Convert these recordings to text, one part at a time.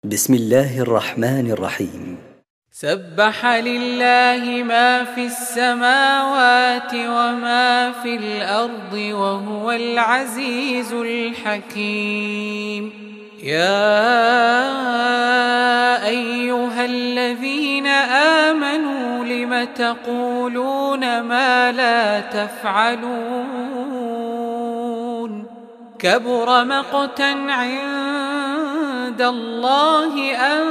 بسم الله الرحمن الرحيم. سبح لله ما في السماوات وما في الأرض وهو العزيز الحكيم. يا أيها الذين آمنوا لم تقولون ما لا تفعلون؟ كبر مقتا عند الله أن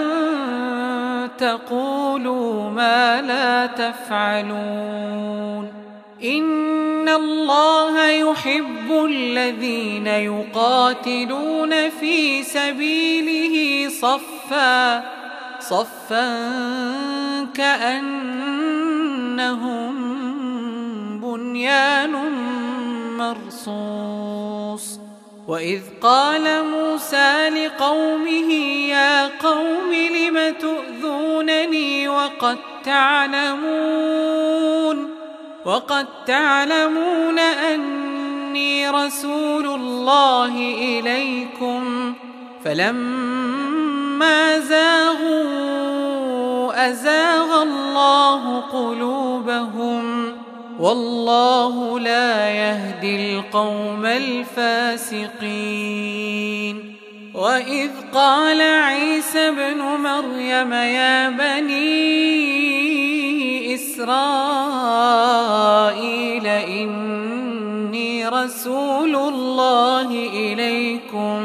تقولوا ما لا تفعلون. إن الله يحب الذين يقاتلون في سبيله صفا كأنهم بنيان مرصوص. وإذ قال موسى لقومه يا قوم لم تؤذونني وقد تعلمون أني رسول الله إليكم فلما زاغوا أزاغ الله قلوبهم والله لا يهدي القوم الفاسقين. وإذ قال عيسى ابن مريم يا بني إسرائيل إني رسول الله إليكم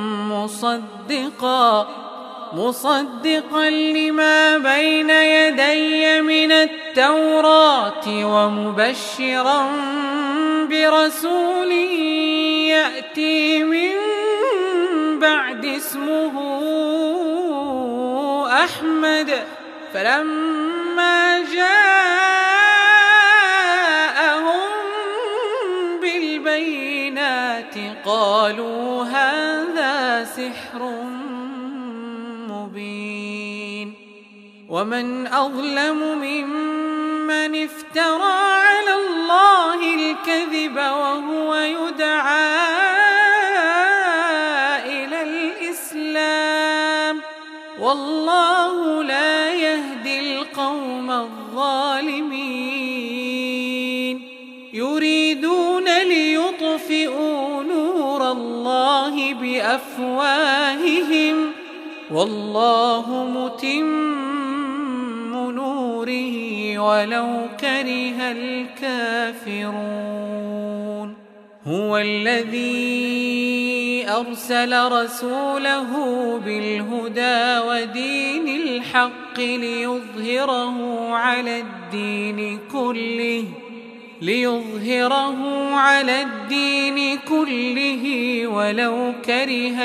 مصدقا لما بين يدي من التوراة ومبشرا برسول يأتي من بعد اسمه أحمد. فلما جاءهم بالبينات قالوا هذا سحر مبين. ومن أظلم ممن افترى على الله الكذب وهو يدعى إلى الإسلام والله لا يهدي القوم الظالمين. يريدون ليطفئوا نور الله بأفواههم والله متم نوره ولو كره الكافرون. هو الذي أرسل رسوله بالهدى ودين الحق ليظهره على الدين كله ولو كره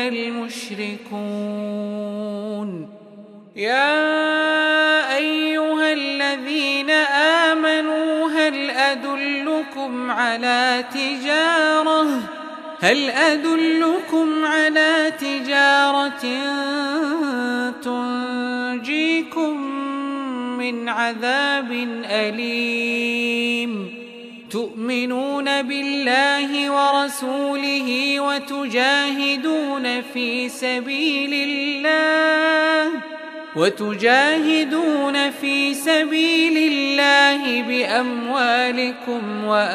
المشركون. يا أيها الذين آمنوا هل أدلكم على تجارة تنجيكم من عذاب أليم؟ تؤمنون بالله ورسوله وتجاهدون في سبيل الله بأموالكم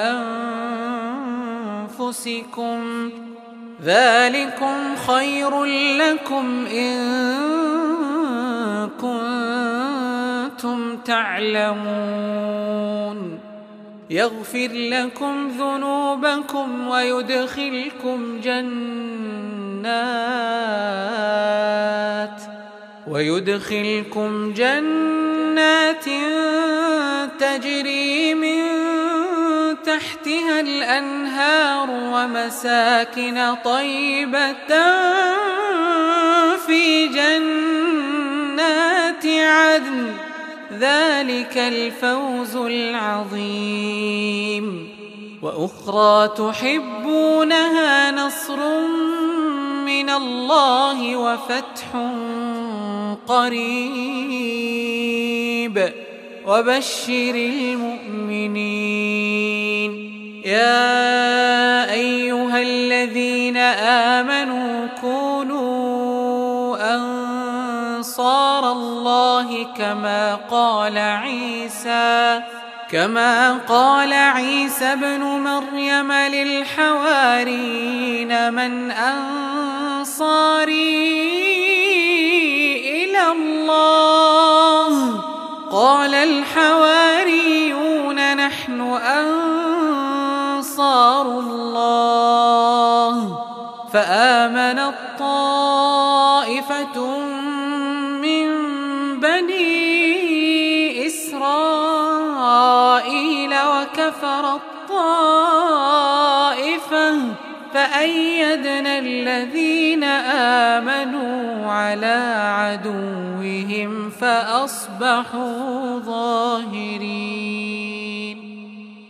وأنفسكم ذلكم خير لكم إن كنتم تعلمون. يغفر لكم ذنوبكم ويدخلكم جنات تجري من تحتها الأنهار ومساكن طيبة في جنات عدن ذلك الفوز العظيم. وأخرى تحبونها نصر من الله وفتح قريب وبشر المؤمنين. يا أيها الذين آمنوا كونوا أنصار الله كما قال عيسى ابن مريم للحواريين من أنصاري إلى الله قال الحواريون نحن أنصار الله فآمنت طائفة من بني إسرائيل وكفرت طائفة فأيدنا الذين آمنوا على عدوهم فأصبحوا ظاهرين.